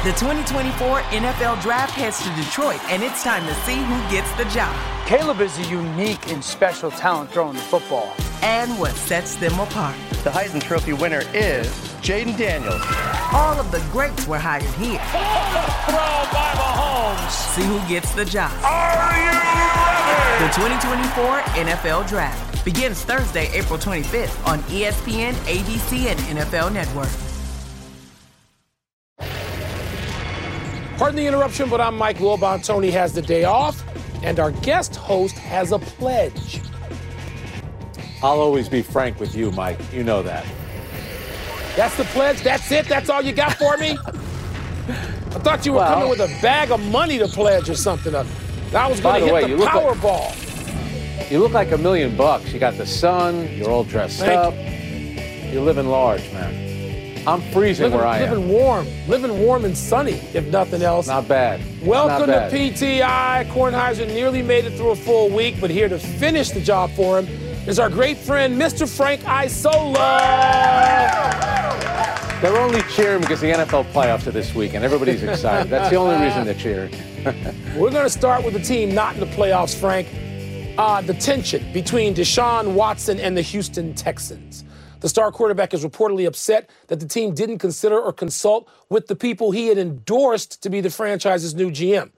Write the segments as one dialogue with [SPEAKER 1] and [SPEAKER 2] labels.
[SPEAKER 1] The 2024 NFL Draft heads to Detroit, and it's time to see who gets the job.
[SPEAKER 2] Caleb is a unique and special talent throwing the football.
[SPEAKER 1] And what sets them apart.
[SPEAKER 3] The Heisman Trophy winner is Jaden Daniels.
[SPEAKER 1] All of the greats were hired here.
[SPEAKER 4] Throw by Mahomes.
[SPEAKER 1] See who gets the job.
[SPEAKER 4] Are you ready?
[SPEAKER 1] The 2024 NFL Draft begins Thursday, April 25th on ESPN, ABC, and NFL Network.
[SPEAKER 5] Pardon the interruption, but I'm Mike Wilbon. Tony has the day off, and our guest host has a pledge.
[SPEAKER 6] I'll always be frank with you, Mike. You know that.
[SPEAKER 5] That's the pledge? That's it? That's all you got for me? I thought you were coming with a bag of money to pledge or something. I was going to hit the Powerball.
[SPEAKER 6] You look like $1 million. You got the sun. You're all dressed up. You're living large, man. I'm freezing where I am.
[SPEAKER 5] Living warm and sunny, if nothing else.
[SPEAKER 6] Not bad.
[SPEAKER 5] Welcome to PTI. Kornheiser nearly made it through a full week, but here to finish the job for him is our great friend, Mr. Frank Isola.
[SPEAKER 6] They're only cheering because the NFL playoffs are this week, and everybody's excited. That's the only reason they're cheering.
[SPEAKER 5] We're going to start with the team not in the playoffs, Frank. The tension between Deshaun Watson and the Houston Texans. The star quarterback is reportedly upset that the team didn't consider or consult with the people he had endorsed to be the franchise's new GM.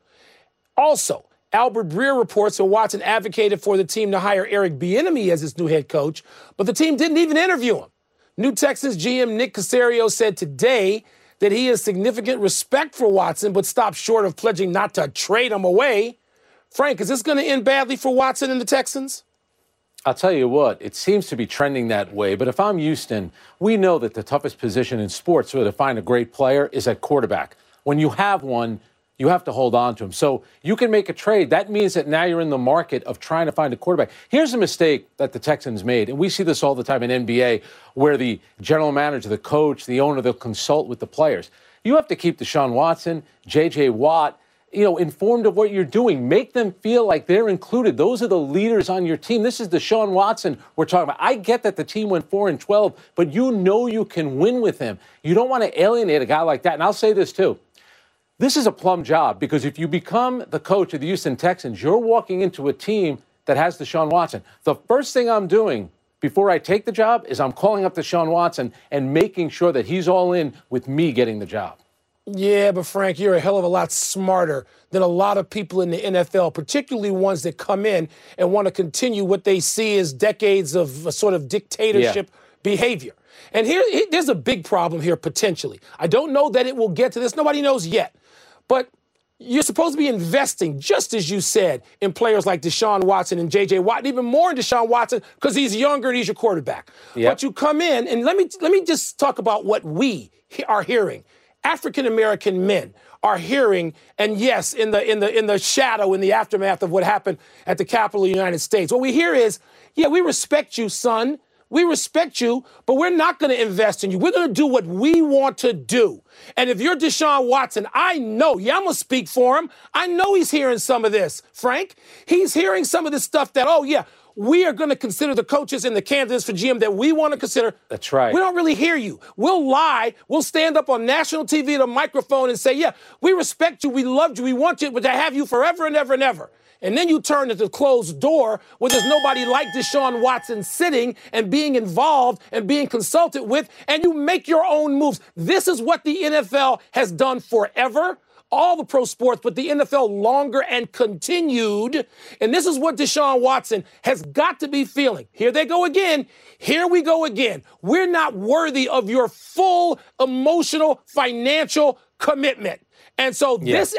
[SPEAKER 5] Also, Albert Breer reports that Watson advocated for the team to hire Eric Bieniemy as his new head coach, but the team didn't even interview him. New Texans GM Nick Caserio said today that he has significant respect for Watson, but stopped short of pledging not to trade him away. Frank, is this going to end badly for Watson and the Texans?
[SPEAKER 6] I'll tell you what, it seems to be trending that way. But if I'm Houston, we know that the toughest position in sports to find a great player is at quarterback. When you have one, you have to hold on to him. So you can make a trade. That means that now you're in the market of trying to find a quarterback. Here's a mistake that the Texans made, and we see this all the time in NBA, where the general manager, the coach, the owner, they'll consult with the players. You have to keep Deshaun Watson, J.J. Watt, informed of what you're doing. Make them feel like they're included. Those are the leaders on your team. This is Deshaun Watson we're talking about. I get that the team went 4-12, but you know you can win with him. You don't want to alienate a guy like that. And I'll say this, too. This is a plum job because if you become the coach of the Houston Texans, you're walking into a team that has Deshaun Watson. The first thing I'm doing before I take the job is I'm calling up Deshaun Watson and making sure that he's all in with me getting the job.
[SPEAKER 5] Yeah, but Frank, you're a hell of a lot smarter than a lot of people in the NFL, particularly ones that come in and want to continue what they see as decades of a sort of dictatorship behavior. And there's a big problem here, potentially. I don't know that it will get to this. Nobody knows yet. But you're supposed to be investing, just as you said, in players like Deshaun Watson and J.J. Watt, and even more in Deshaun Watson because he's younger and he's your quarterback. Yep. But you come in, and let me just talk about what we are hearing. African-American men are hearing, and yes, in the shadow, in the aftermath of what happened at the Capitol of the United States, what we hear is, yeah, we respect you, son. We respect you, but we're not going to invest in you. We're going to do what we want to do. And if you're Deshaun Watson, I know, I'm going to speak for him. I know he's hearing some of this, Frank. He's hearing some of this stuff that, we are going to consider the coaches and the candidates for GM that we want to consider.
[SPEAKER 6] That's right.
[SPEAKER 5] We don't really hear you. We'll lie. We'll stand up on national TV at a microphone and say, yeah, we respect you. We loved you. We want you, but to have you forever and ever and ever. And then you turn to the closed door where there's nobody like Deshaun Watson sitting and being involved and being consulted with, and you make your own moves. This is what the NFL has done forever. All the pro sports, but the NFL longer and continued. And this is what Deshaun Watson has got to be feeling. Here they go again. Here we go again. We're not worthy of your full emotional, financial commitment. And so this,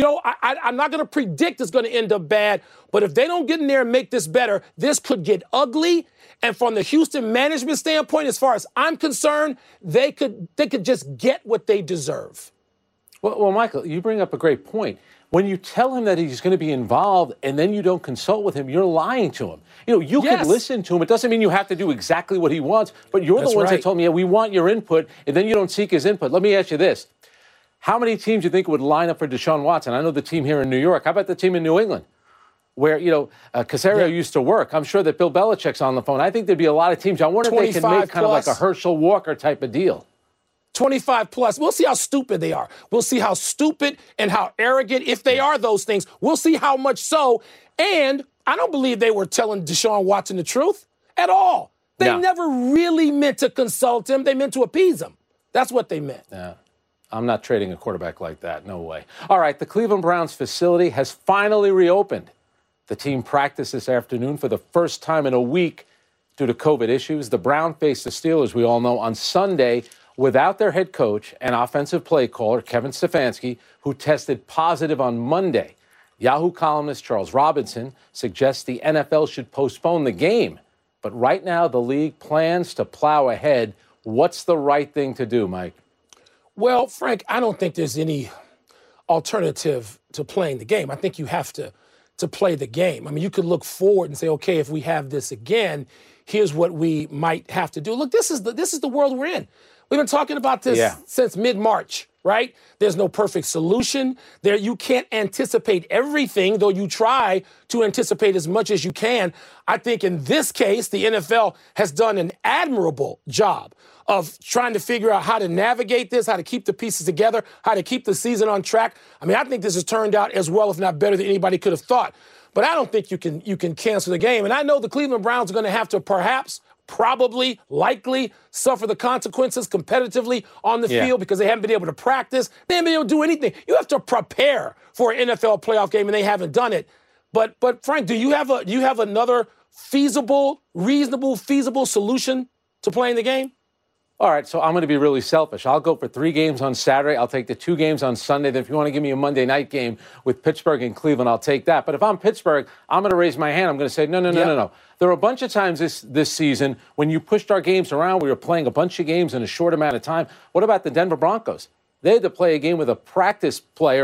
[SPEAKER 5] I'm not going to predict it's going to end up bad, but if they don't get in there and make this better, this could get ugly. And from the Houston management standpoint, as far as I'm concerned, they could just get what they deserve.
[SPEAKER 6] Well, Michael, you bring up a great point. When you tell him that he's going to be involved and then you don't consult with him, you're lying to him. You can listen to him. It doesn't mean you have to do exactly what he wants, but you're the ones that told me, we want your input, and then you don't seek his input. Let me ask you this. How many teams do you think would line up for Deshaun Watson? I know the team here in New York. How about the team in New England? Where, Caserio used to work. I'm sure that Bill Belichick's on the phone. I think there'd be a lot of teams. I wonder if they can make kind of like a Herschel Walker type of deal.
[SPEAKER 5] 25 plus. We'll see how stupid they are. We'll see how stupid and how arrogant, if they are those things. We'll see how much so. And I don't believe they were telling Deshaun Watson the truth at all. They never really meant to consult him. They meant to appease him. That's what they meant.
[SPEAKER 6] Yeah. I'm not trading a quarterback like that. No way. All right, the Cleveland Browns facility has finally reopened. The team practiced this afternoon for the first time in a week due to COVID issues. The Browns faced the Steelers, we all know, on Sunday without their head coach and offensive play caller, Kevin Stefanski, who tested positive on Monday. Yahoo columnist Charles Robinson suggests the NFL should postpone the game. But right now, the league plans to plow ahead. What's the right thing to do, Mike?
[SPEAKER 5] Well, Frank, I don't think there's any alternative to playing the game. I think you have to play the game. I mean, you could look forward and say, okay, if we have this again, here's what we might have to do. Look, this is the world we're in. We've been talking about this since mid-March, right? There's no perfect solution. You can't anticipate everything, though you try to anticipate as much as you can. I think in this case, the NFL has done an admirable job of trying to figure out how to navigate this, how to keep the pieces together, how to keep the season on track. I mean, I think this has turned out as well, if not better, than anybody could have thought. But I don't think you can cancel the game. And I know the Cleveland Browns are going to have to probably, likely suffer the consequences competitively on the field because they haven't been able to practice. They haven't been able to do anything. You have to prepare for an NFL playoff game, and they haven't done it. But Frank, do you have another reasonable, feasible solution to playing the game?
[SPEAKER 6] All right, so I'm going to be really selfish. I'll go for 3 games on Saturday. I'll take the 2 games on Sunday. Then if you want to give me a Monday night game with Pittsburgh and Cleveland, I'll take that. But if I'm Pittsburgh, I'm going to raise my hand. I'm going to say, no. There were a bunch of times this season when you pushed our games around. We were playing a bunch of games in a short amount of time. What about the Denver Broncos? They had to play a game with a practice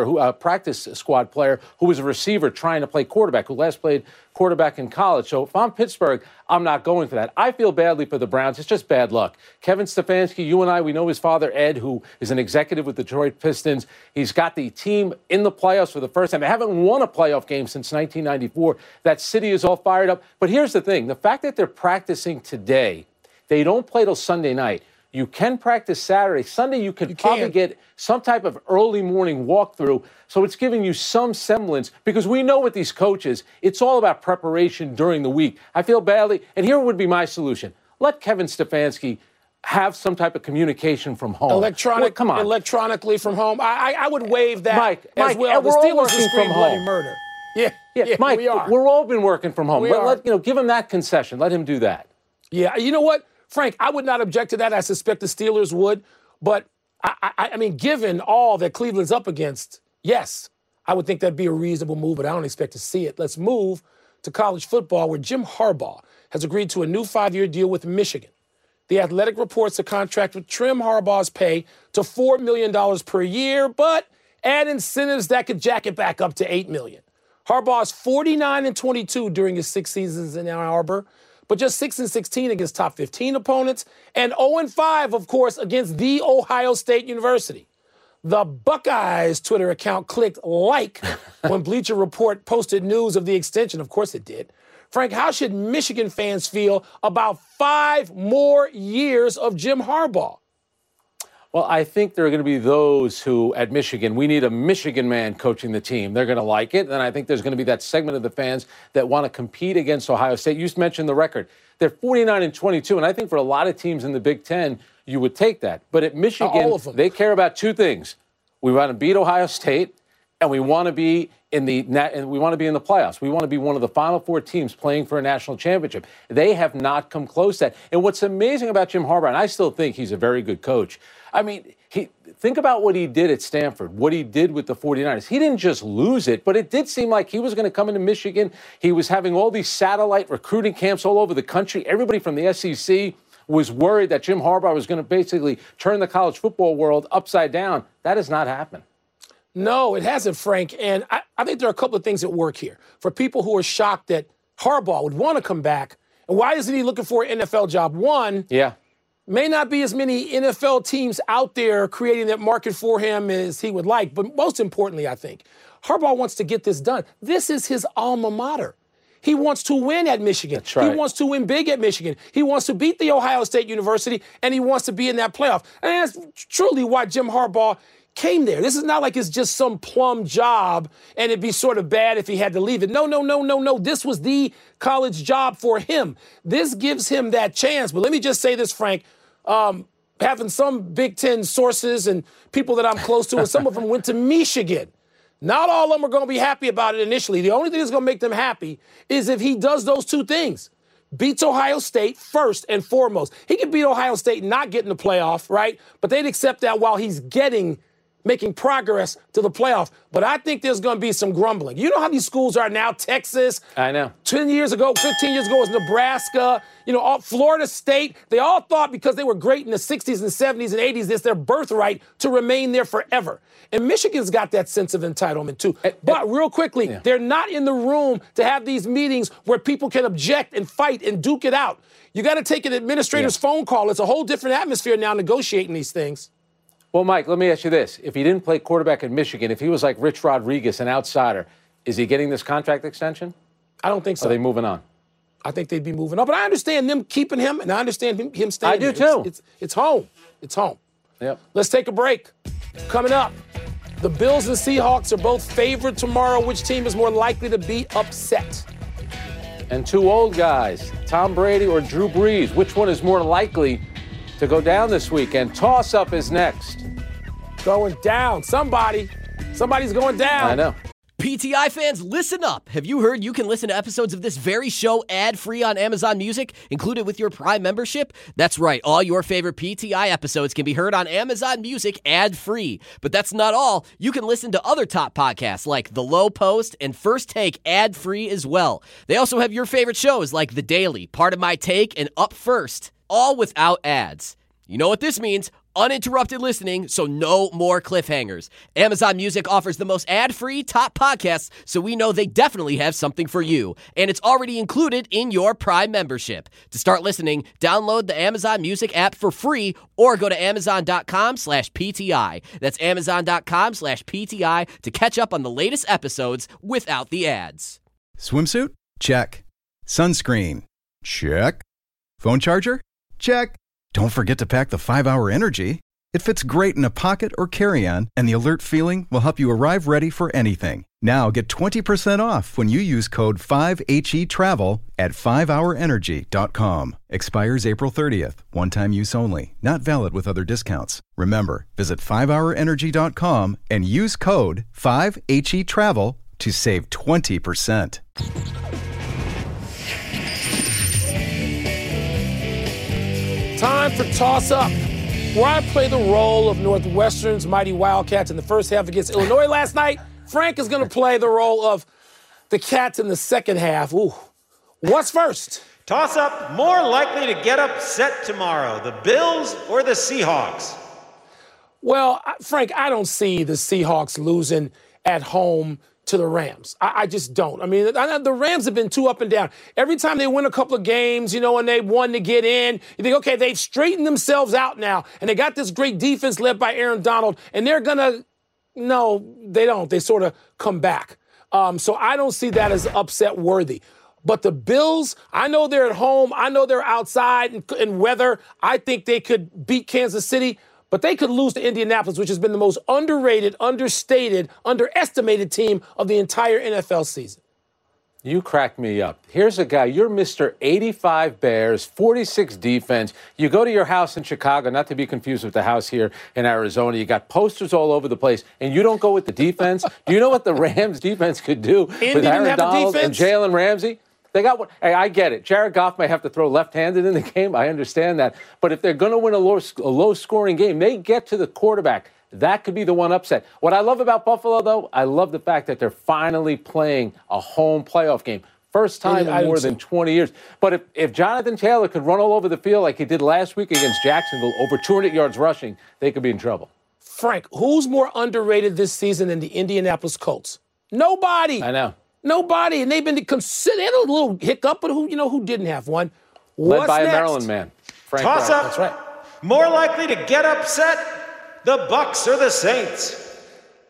[SPEAKER 6] squad player who was a receiver trying to play quarterback, who last played quarterback in college. So if I'm Pittsburgh, I'm not going for that. I feel badly for the Browns. It's just bad luck. Kevin Stefanski, you and I, we know his father, Ed, who is an executive with the Detroit Pistons. He's got the team in the playoffs for the first time. They haven't won a playoff game since 1994. That city is all fired up. But here's the thing. The fact that they're practicing today, they don't play till Sunday night. You can practice Saturday. Sunday, you could probably get some type of early morning walkthrough. So it's giving you some semblance, because we know with these coaches, it's all about preparation during the week. I feel badly. And here would be my solution. Let Kevin Stefanski have some type of communication from home.
[SPEAKER 5] Electronically from home. I would waive that
[SPEAKER 6] Mike,
[SPEAKER 5] as well.
[SPEAKER 6] We're all working from home.
[SPEAKER 5] Murder.
[SPEAKER 6] Mike,
[SPEAKER 5] we are.
[SPEAKER 6] We're all been working from home. Give him that concession. Let him do that.
[SPEAKER 5] Yeah, you know what? Frank, I would not object to that. I suspect the Steelers would. But, I mean, given all that Cleveland's up against, yes, I would think that'd be a reasonable move, but I don't expect to see it. Let's move to college football, where Jim Harbaugh has agreed to a new 5-year deal with Michigan. The Athletic reports a contract would trim Harbaugh's pay to $4 million per year, but add incentives that could jack it back up to $8 million. Harbaugh's 49-22 during his 6 seasons in Ann Arbor, but just 6-16 against top 15 opponents, and 0-5, of course, against The Ohio State University. The Buckeyes Twitter account clicked like when Bleacher Report posted news of the extension. Of course it did. Frank, how should Michigan fans feel about 5 more years of Jim Harbaugh?
[SPEAKER 6] Well, I think there are going to be those who, at Michigan, we need a Michigan man coaching the team. They're going to like it. And I think there's going to be that segment of the fans that want to compete against Ohio State. You mentioned the record. They're 49-22. And I think for a lot of teams in the Big Ten, you would take that. But at Michigan, they care about 2 things. We want to beat Ohio State, and we want to be in the playoffs. We want to be one of the Final 4 teams playing for a national championship. They have not come close to that. And what's amazing about Jim Harbaugh, and I still think he's a very good coach, I mean, think about what he did at Stanford, what he did with the 49ers. He didn't just lose it, but it did seem like he was going to come into Michigan. He was having all these satellite recruiting camps all over the country. Everybody from the SEC was worried that Jim Harbaugh was going to basically turn the college football world upside down. That has not happened.
[SPEAKER 5] No, it hasn't, Frank. And I think there are a couple of things at work here. For people who are shocked that Harbaugh would want to come back, and why isn't he looking for an NFL job? One, may not be as many NFL teams out there creating that market for him as he would like. But most importantly, I think, Harbaugh wants to get this done. This is his alma mater. He wants to win at Michigan.
[SPEAKER 6] That's right.
[SPEAKER 5] He wants to win big at Michigan. He wants to beat the Ohio State University, and he wants to be in that playoff. And that's truly why Jim Harbaugh came there. This is not like it's just some plum job and it'd be sort of bad if he had to leave it. No. This was the college job for him. This gives him that chance. But let me just say this, Frank. Having some Big Ten sources and people that I'm close to, and some of them went to Michigan. Not all of them are going to be happy about it initially. The only thing that's going to make them happy is if he does those two things. Beats Ohio State first and foremost. He can beat Ohio State and not get in the playoff, right? But they'd accept that while he's making progress to the playoff. But I think there's going to be some grumbling. You know how these schools are now? Texas.
[SPEAKER 6] I know.
[SPEAKER 5] 10 years ago, 15 years ago was Nebraska. Florida State. They all thought because they were great in the 60s and 70s and 80s, it's their birthright to remain there forever. And Michigan's got that sense of entitlement, too. But real quickly, they're not in the room to have these meetings where people can object and fight and duke it out. You got to take an administrator's phone call. It's a whole different atmosphere now negotiating these things.
[SPEAKER 6] Well, Mike, let me ask you this. If he didn't play quarterback in Michigan, if he was like Rich Rodriguez, an outsider, is he getting this contract extension?
[SPEAKER 5] I don't think so.
[SPEAKER 6] Are they moving on?
[SPEAKER 5] I think they'd be moving on. But I understand them keeping him, and I understand him staying.
[SPEAKER 6] I do, too.
[SPEAKER 5] It's home. It's home.
[SPEAKER 6] Yep.
[SPEAKER 5] Let's take a break. Coming up, the Bills and Seahawks are both favored tomorrow. Which team is more likely to be upset?
[SPEAKER 6] And two old guys, Tom Brady or Drew Brees, which one is more likely to go down this weekend? Toss-up is next.
[SPEAKER 5] Going down. Somebody's going down.
[SPEAKER 6] I know.
[SPEAKER 7] PTI fans, listen up. Have you heard you can listen to episodes of this very show ad-free on Amazon Music, included with your Prime membership? That's right. All your favorite PTI episodes can be heard on Amazon Music ad-free. But that's not all. You can listen to other top podcasts like The Low Post and First Take ad-free as well. They also have your favorite shows like The Daily, Part of My Take, and Up First, all without ads. You know what this means? Uninterrupted listening, so no more cliffhangers. Amazon Music offers the most ad-free top podcasts, so we know they definitely have something for you. And it's already included in your Prime membership. To start listening, download the Amazon Music app for free or go to amazon.com/PTI. That's amazon.com/PTI to catch up on the latest episodes without the ads.
[SPEAKER 8] Swimsuit? Check. Sunscreen? Check. Phone charger? Check. Don't forget to pack the 5-Hour Energy. It fits great in a pocket or carry-on, and the alert feeling will help you arrive ready for anything. Now get 20% off when you use code 5HETRAVEL at 5hourenergy.com. Expires April 30th. One-time use only. Not valid with other discounts. Remember, visit 5hourenergy.com and use code 5HETRAVEL to save 20%.
[SPEAKER 5] Time for Toss Up, where I play the role of Northwestern's mighty Wildcats in the first half against Illinois last night. Frank is going to play the role of the Cats in the second half. Ooh. What's first?
[SPEAKER 9] Toss Up, more likely to get upset tomorrow, the Bills or the Seahawks?
[SPEAKER 5] Well, Frank, I don't see the Seahawks losing at home to the Rams. I just don't. I mean, the Rams have been too up and down. Every time they win a couple of games, and they won to get in, you think, okay, they've straightened themselves out now, and they got this great defense led by Aaron Donald, and they're going to – no, they don't. They sort of come back. So I don't see that as upset worthy. But the Bills, I know they're at home. I know they're outside in weather. I think they could beat Kansas City. But they could lose to Indianapolis, which has been the most underrated, understated, underestimated team of the entire NFL season.
[SPEAKER 6] You crack me up. Here's a guy, you're Mr. 85 Bears, 46 defense. You go to your house in Chicago, not to be confused with the house here in Arizona. You got posters all over the place, and you don't go with the defense. Do you know what the Rams defense could do with Aaron Donald and Jalen Ramsey? They got one. Hey, I get it. Jared Goff may have to throw left-handed in the game. I understand that. But if they're going to win a low-scoring game, they get to the quarterback. That could be the one upset. What I love about Buffalo, though, I love the fact that they're finally playing a home playoff game. First time in more than 20 years. But if Jonathan Taylor could run all over the field like he did last week against Jacksonville, over 200 yards rushing, they could be in trouble.
[SPEAKER 5] Frank, who's more underrated this season than the Indianapolis Colts? Nobody.
[SPEAKER 6] I know.
[SPEAKER 5] Nobody, and they've been considered. They had a little hiccup, but who didn't have one?
[SPEAKER 6] Led by a Maryland man, Frank
[SPEAKER 9] Toss
[SPEAKER 6] Brown.
[SPEAKER 9] Up.
[SPEAKER 5] That's right.
[SPEAKER 9] More likely to get upset, the Bucs or the Saints?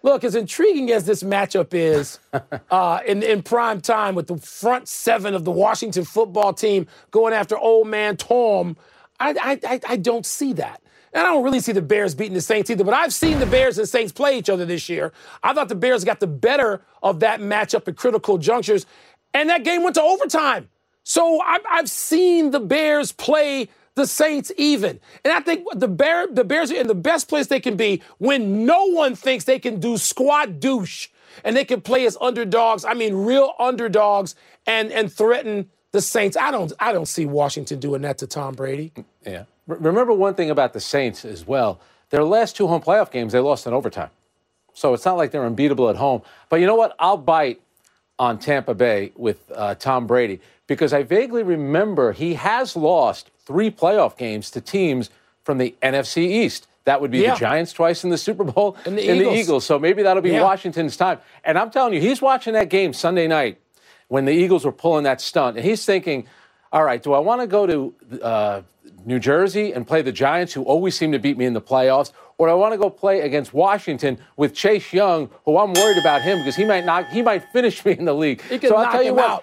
[SPEAKER 5] Look, as intriguing as this matchup is in prime time with the front seven of the Washington football team going after old man Tom, I don't see that. And I don't really see the Bears beating the Saints either, but I've seen the Bears and Saints play each other this year. I thought the Bears got the better of that matchup at critical junctures, and that game went to overtime. So I've seen the Bears play the Saints even. And I think the Bears are in the best place they can be when no one thinks they can do squat douche and they can play as underdogs. I mean, real underdogs and threaten the Saints. I don't see Washington doing that to Tom Brady.
[SPEAKER 6] Yeah. Remember one thing about the Saints as well. Their last 2 home playoff games, they lost in overtime. So it's not like they're unbeatable at home. But you know what? I'll bite on Tampa Bay with Tom Brady because I vaguely remember he has lost 3 playoff games to teams from the NFC East. That would be the Giants twice in the Super Bowl
[SPEAKER 5] and the
[SPEAKER 6] Eagles. So maybe that'll be Washington's time. And I'm telling you, he's watching that game Sunday night when the Eagles were pulling that stunt. And he's thinking, all right, do I want to go to New Jersey and play the Giants, who always seem to beat me in the playoffs, or do I want to go play against Washington with Chase Young, who I'm worried about him because he might finish me in the league.
[SPEAKER 5] He can knock him out.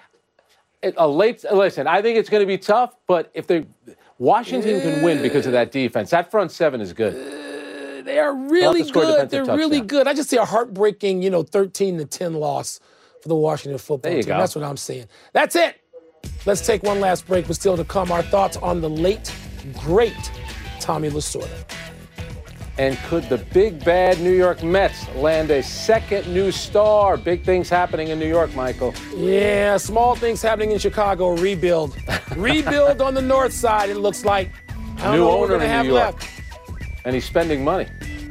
[SPEAKER 6] Listen, I think it's going to be tough, but if Washington can win because of that defense. That front seven is good.
[SPEAKER 5] They are really good. They're really good. I just see a heartbreaking, 13-10 loss for the Washington football team.
[SPEAKER 6] Go.
[SPEAKER 5] That's what I'm seeing. That's it. Let's take one last break, but still to come, our thoughts on the late, great Tommy Lasorda.
[SPEAKER 6] And could the big, bad New York Mets land a second new star? Big things happening in New York, Michael.
[SPEAKER 5] Yeah, small things happening in Chicago. Rebuild. Rebuild on the north side, it looks like.
[SPEAKER 6] New owner in New York. And he's spending money.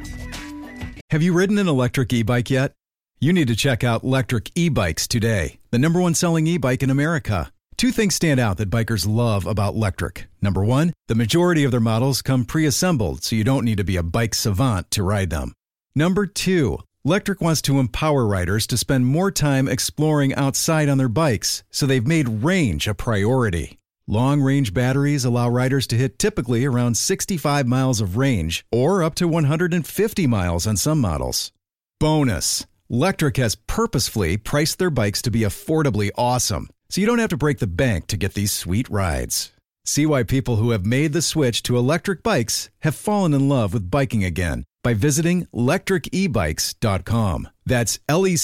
[SPEAKER 8] Have you ridden an electric e-bike yet? You need to check out Electric E-Bikes today, the #1 selling e-bike in America. 2 things stand out that bikers love about Electric. Number 1, the majority of their models come pre-assembled, so you don't need to be a bike savant to ride them. Number 2, Electric wants to empower riders to spend more time exploring outside on their bikes, so they've made range a priority. Long-range batteries allow riders to hit typically around 65 miles of range, or up to 150 miles on some models. Bonus, Electric has purposefully priced their bikes to be affordably awesome, so you don't have to break the bank to get these sweet rides. See why people who have made the switch to electric bikes have fallen in love with biking again by visiting lectricebikes.com. That's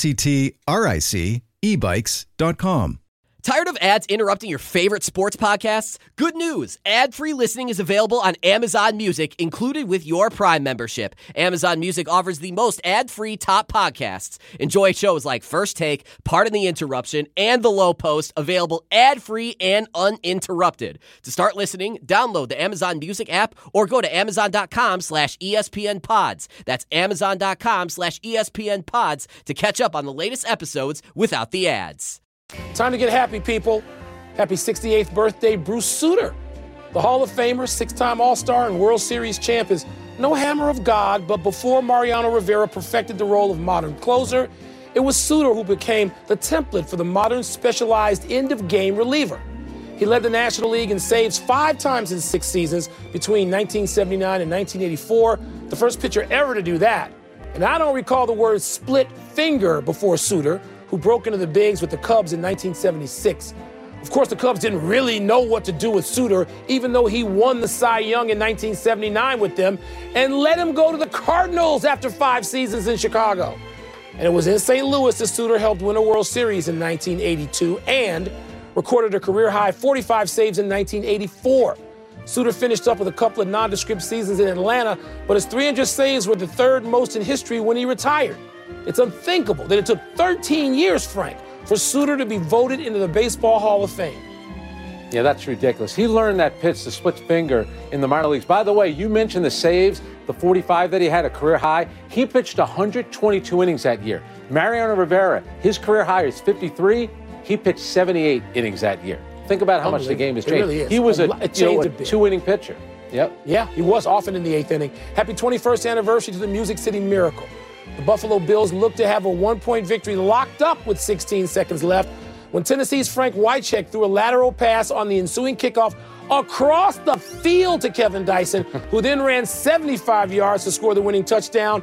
[SPEAKER 8] LECTRIC ebikes.com.
[SPEAKER 7] Tired of ads interrupting your favorite sports podcasts? Good news! Ad-free listening is available on Amazon Music, included with your Prime membership. Amazon Music offers the most ad-free top podcasts. Enjoy shows like First Take, Pardon the Interruption, and The Low Post, available ad-free and uninterrupted. To start listening, download the Amazon Music app or go to amazon.com/ESPNpods. That's amazon.com/ESPNpods to catch up on the latest episodes without the ads.
[SPEAKER 5] Time to get happy, people. Happy 68th birthday, Bruce Sutter. The Hall of Famer, 6-time All-Star and World Series champ is no hammer of God, but before Mariano Rivera perfected the role of modern closer, it was Sutter who became the template for the modern specialized end-of-game reliever. He led the National League in saves 5 times in 6 seasons between 1979 and 1984, the first pitcher ever to do that. And I don't recall the word split finger before Sutter, who broke into the bigs with the Cubs in 1976. Of course, the Cubs didn't really know what to do with Sutter, even though he won the Cy Young in 1979 with them and let him go to the Cardinals after 5 seasons in Chicago. And it was in St. Louis that Sutter helped win a World Series in 1982 and recorded a career-high 45 saves in 1984. Sutter finished up with a couple of nondescript seasons in Atlanta, but his 300 saves were the 3rd most in history when he retired. It's unthinkable that it took 13 years, Frank, for Sutter to be voted into the Baseball Hall of Fame.
[SPEAKER 6] Yeah, that's ridiculous. He learned that pitch, the split finger, in the minor leagues. By the way, you mentioned the saves, the 45 that he had, a career high. He pitched 122 innings that year. Mariano Rivera, his career high is 53. He pitched 78 innings that year. Think about how much the game has changed.
[SPEAKER 5] It really is.
[SPEAKER 6] He was a 2-inning pitcher. Yep.
[SPEAKER 5] Yeah, he was often in the 8th inning. Happy 21st anniversary to the Music City Miracle. The Buffalo Bills look to have a 1-point victory locked up with 16 seconds left when Tennessee's Frank Wycheck threw a lateral pass on the ensuing kickoff across the field to Kevin Dyson, who then ran 75 yards to score the winning touchdown.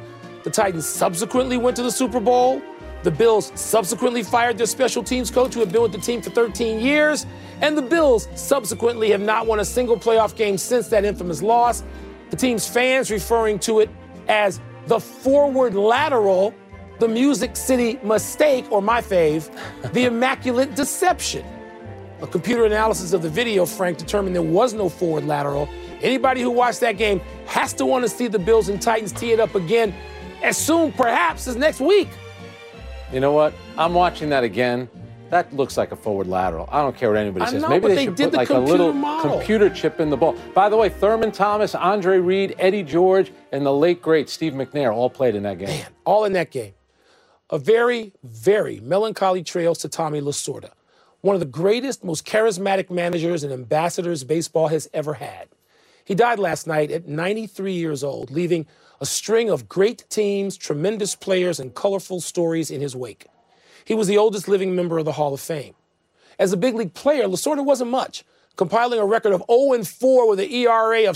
[SPEAKER 5] The Titans subsequently went to the Super Bowl. The Bills subsequently fired their special teams coach who had been with the team for 13 years. And the Bills subsequently have not won a single playoff game since that infamous loss. The team's fans referring to it as the forward lateral, the Music City mistake, or my fave, the immaculate deception. A computer analysis of the video, Frank, determined there was no forward lateral. Anybody who watched that game has to want to see the Bills and Titans tee it up again as soon, perhaps, as next week.
[SPEAKER 6] You know what? I'm watching that again. That looks like a forward lateral. I don't care what anybody says. Maybe they should put like a little computer chip in the ball. By the way, Thurman Thomas, Andre Reed, Eddie George, and the late, great Steve McNair all played in that game.
[SPEAKER 5] Man, all in that game. A very, very melancholy trails to Tommy Lasorda, one of the greatest, most charismatic managers and ambassadors baseball has ever had. He died last night at 93 years old, leaving a string of great teams, tremendous players, and colorful stories in his wake. He was the oldest living member of the Hall of Fame. As a big league player, Lasorda wasn't much, compiling a record of 0-4 with an ERA of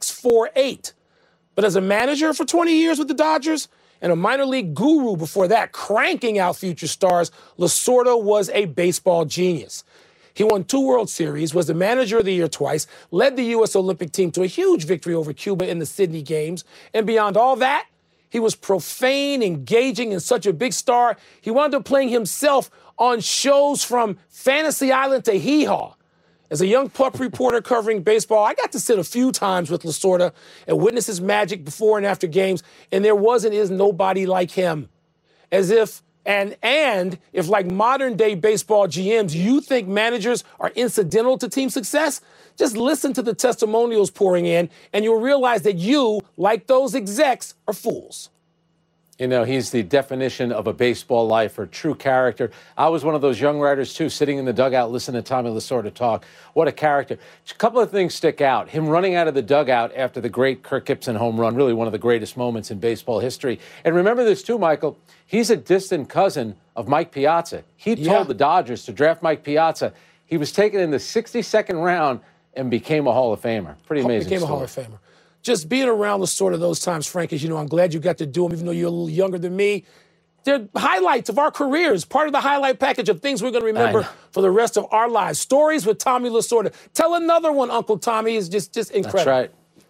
[SPEAKER 5] 6.48. But as a manager for 20 years with the Dodgers and a minor league guru before that, cranking out future stars, Lasorda was a baseball genius. He won 2 World Series, was the manager of the year twice, led the U.S. Olympic team to a huge victory over Cuba in the Sydney Games, and beyond all that, he was profane, engaging, and such a big star, he wound up playing himself on shows from Fantasy Island to Hee Haw. As a young pup reporter covering baseball, I got to sit a few times with Lasorda and witness his magic before and after games, and there was and is nobody like him. As if, and if like modern day baseball GMs, you think managers are incidental to team success, just listen to the testimonials pouring in, and you'll realize that you, like those execs, are fools.
[SPEAKER 6] You know, he's the definition of a baseball lifer, true character. I was one of those young writers, too, sitting in the dugout listening to Tommy Lasorda talk. What a character. A couple of things stick out. Him running out of the dugout after the great Kirk Gibson home run, really one of the greatest moments in baseball history. And remember this, too, Michael. He's a distant cousin of Mike Piazza. He told the Dodgers to draft Mike Piazza. He was taken in the 62nd round and became a Hall of Famer. Pretty amazing
[SPEAKER 5] Became
[SPEAKER 6] story.
[SPEAKER 5] a Hall of Famer. Just being around Lasorda those times, Frank, as you know, I'm glad you got to do them, even though you're a little younger than me. They're highlights of our careers, part of the highlight package of things we're going to remember for the rest of our lives. Stories with Tommy Lasorda. Tell another one, Uncle Tommy, is just incredible.
[SPEAKER 6] That's right.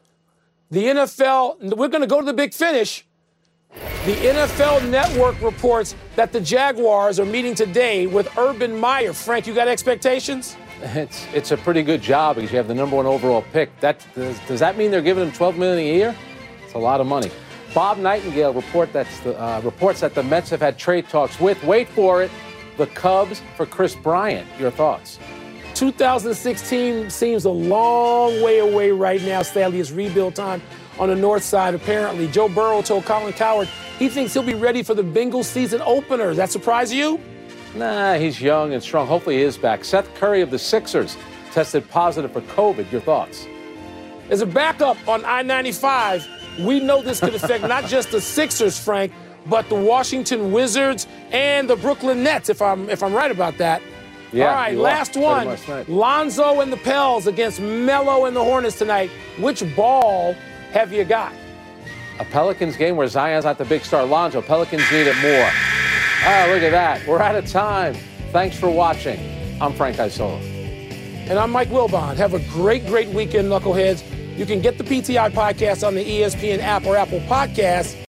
[SPEAKER 5] The NFL, we're going to go to the big finish. The NFL Network reports that the Jaguars are meeting today with Urban Meyer. Frank, you got expectations?
[SPEAKER 6] It's a pretty good job because you have the number 1 overall pick. Does that mean they're giving him $12 million a year? It's a lot of money. Bob Nightingale reports that the Mets have had trade talks with, wait for it, the Cubs for Chris Bryant. Your thoughts?
[SPEAKER 5] 2016 seems a long way away right now. Sadly, it's rebuild time on the north side, apparently. Joe Burrow told Colin Cowherd he thinks he'll be ready for the Bengals season opener. Does that surprise you?
[SPEAKER 6] Nah, he's young and strong. Hopefully he is back. Seth Curry of the Sixers tested positive for COVID. Your thoughts?
[SPEAKER 5] As a backup on I-95, we know this could affect not just the Sixers, Frank, but the Washington Wizards and the Brooklyn Nets, if I'm right about that.
[SPEAKER 6] Yeah,
[SPEAKER 5] all right, last one. Lonzo and the Pels against Melo and the Hornets tonight. Which ball have you got?
[SPEAKER 6] A Pelicans game where Zion's not the big star. Lonzo, Pelicans need it more. Ah, look at that. We're out of time. Thanks for watching. I'm Frank Isola.
[SPEAKER 5] And I'm Mike Wilbon. Have a great, great weekend, Knuckleheads. You can get the PTI podcast on the ESPN app or Apple Podcasts.